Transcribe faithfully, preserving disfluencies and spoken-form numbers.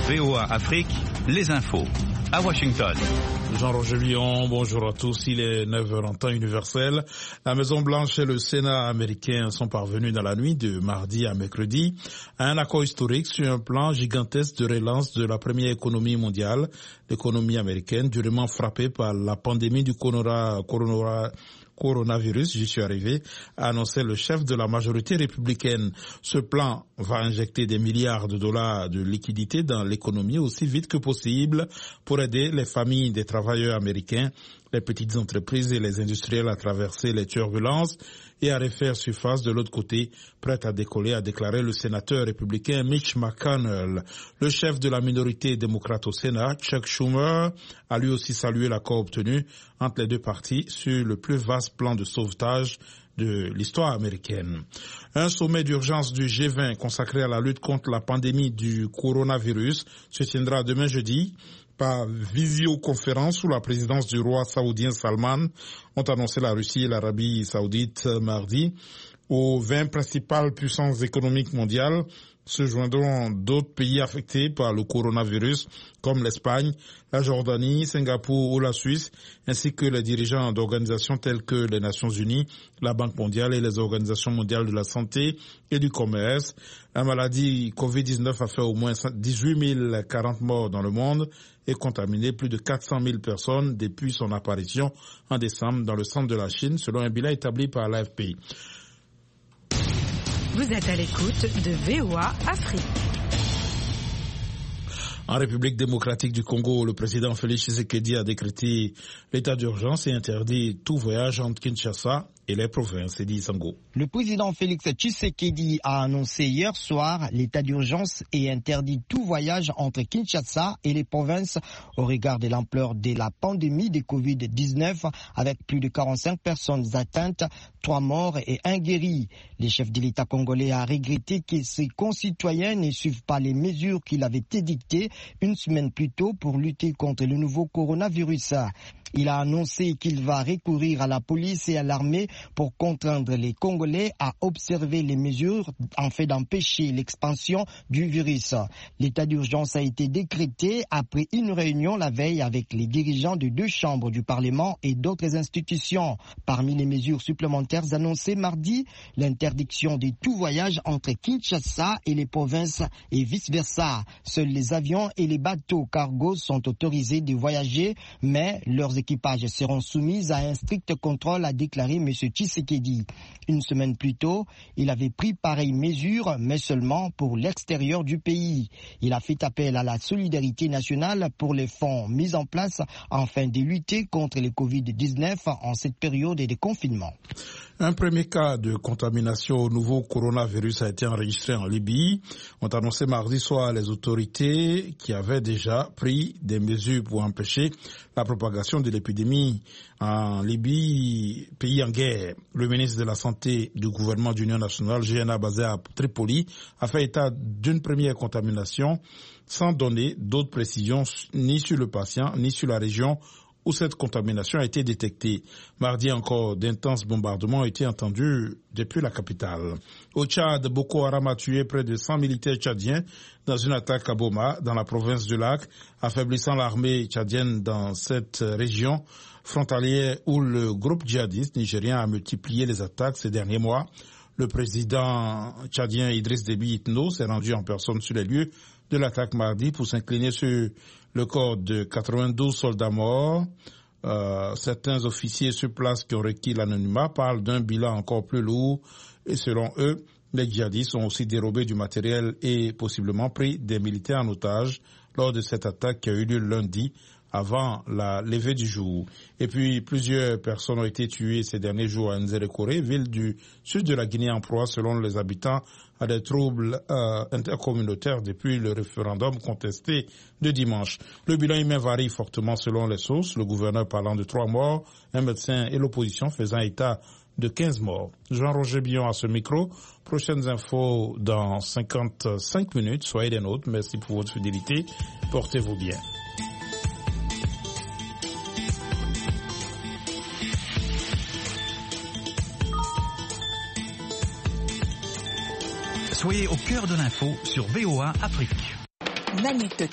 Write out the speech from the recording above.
V O A Afrique, les infos. À Washington. Jean-Roger Lyon, bonjour à tous. Il est neuf heures en temps universel. La Maison-Blanche et le Sénat américain sont parvenus dans la nuit de mardi à mercredi à un accord historique sur un plan gigantesque de relance de la première économie mondiale, l'économie américaine, durement frappée par la pandémie du corona, corona, coronavirus, j'y suis arrivé, a annoncé le chef de la majorité républicaine. Ce plan va injecter des milliards de dollars de liquidités dans l'économie aussi vite que possible pour aider les familles des travailleurs américains, les petites entreprises et les industriels à traverser les turbulences et à refaire surface de l'autre côté, prêt à décoller, a déclaré le sénateur républicain Mitch McConnell. Le chef de la minorité démocrate au Sénat, Chuck Schumer, a lui aussi salué l'accord obtenu entre les deux parties sur le plus vaste plan de sauvetage de l'histoire américaine. Un sommet d'urgence du G vingt consacré à la lutte contre la pandémie du coronavirus se tiendra demain jeudi par visioconférence sous la présidence du roi saoudien Salman, ont annoncé la Russie et l'Arabie saoudite mardi. Aux vingt principales puissances économiques mondiales se joindront d'autres pays affectés par le coronavirus comme l'Espagne, la Jordanie, Singapour ou la Suisse, ainsi que les dirigeants d'organisations telles que les Nations Unies, la Banque mondiale et les organisations mondiales de la santé et du commerce. La maladie covid dix-neuf a fait au moins dix-huit mille quarante morts dans le monde et contaminé plus de quatre cent mille personnes depuis son apparition en décembre dans le centre de la Chine, selon un bilan établi par l'A F P. Vous êtes à l'écoute de V O A Afrique. En République démocratique du Congo, le président Félix Tshisekedi a décrété l'état d'urgence et interdit tout voyage entre Kinshasa et les provinces. Edi Sango. Le président Félix Tshisekedi a annoncé hier soir l'état d'urgence et interdit tout voyage entre Kinshasa et les provinces au regard de l'ampleur de la pandémie de covid dix-neuf avec plus de quarante-cinq personnes atteintes, trois morts et un guéri. Le chef de l'État congolais a regretté que ses concitoyens ne suivent pas les mesures qu'il avait édictées une semaine plus tôt pour lutter contre le nouveau coronavirus. Il a annoncé qu'il va recourir à la police et à l'armée pour contraindre les Congolais à observer les mesures en fait d'empêcher l'expansion du virus. L'état d'urgence a été décrété après une réunion la veille avec les dirigeants de deux chambres du Parlement et d'autres institutions. Parmi les mesures supplémentaires annoncées mardi, l'interdiction de tout voyage entre Kinshasa et les provinces et vice-versa. Seuls les avions et les bateaux cargo sont autorisés de voyager, mais leurs équipages seront soumis à un strict contrôle, a déclaré M. Tshisekedi. Une semaine plus tôt, il avait pris pareille mesure, mais seulement pour l'extérieur du pays. Il a fait appel à la solidarité nationale pour les fonds mis en place afin de lutter contre le covid dix-neuf en cette période de confinement. Un premier cas de contamination au nouveau coronavirus a été enregistré en Libye. Ont annoncé mardi soir les autorités qui avaient déjà pris des mesures pour empêcher la propagation de l'épidémie en Libye, pays en guerre. Le ministre de la Santé du gouvernement d'Union nationale, G N A basé à Tripoli, a fait état d'une première contamination sans donner d'autres précisions ni sur le patient ni sur la région où cette contamination a été détectée. Mardi encore, d'intenses bombardements ont été entendus depuis la capitale. Au Tchad, Boko Haram a tué près de cent militaires tchadiens dans une attaque à Boma, dans la province du Lac, affaiblissant l'armée tchadienne dans cette région frontalière où le groupe djihadiste nigérien a multiplié les attaques ces derniers mois. Le président tchadien Idriss Déby Itno s'est rendu en personne sur les lieux de l'attaque mardi pour s'incliner sur le corps de quatre-vingt-douze soldats morts. Euh, certains officiers sur place qui ont requis l'anonymat parlent d'un bilan encore plus lourd et selon eux, les djihadistes ont aussi dérobé du matériel et possiblement pris des militaires en otage lors de cette attaque qui a eu lieu lundi avant la levée du jour. Et puis, plusieurs personnes ont été tuées ces derniers jours à Nzerekore, ville du sud de la Guinée en proie, selon les habitants, à des troubles euh, intercommunautaires depuis le référendum contesté de dimanche. Le bilan humain varie fortement selon les sources, le gouverneur parlant de trois morts, un médecin et l'opposition faisant état de quinze morts. Jean-Roger Billon à ce micro. Prochaines infos dans cinquante-cinq minutes. Soyez des nôtres. Merci pour votre fidélité. Portez-vous bien. Soyez au cœur de l'info sur V O A Afrique. Manute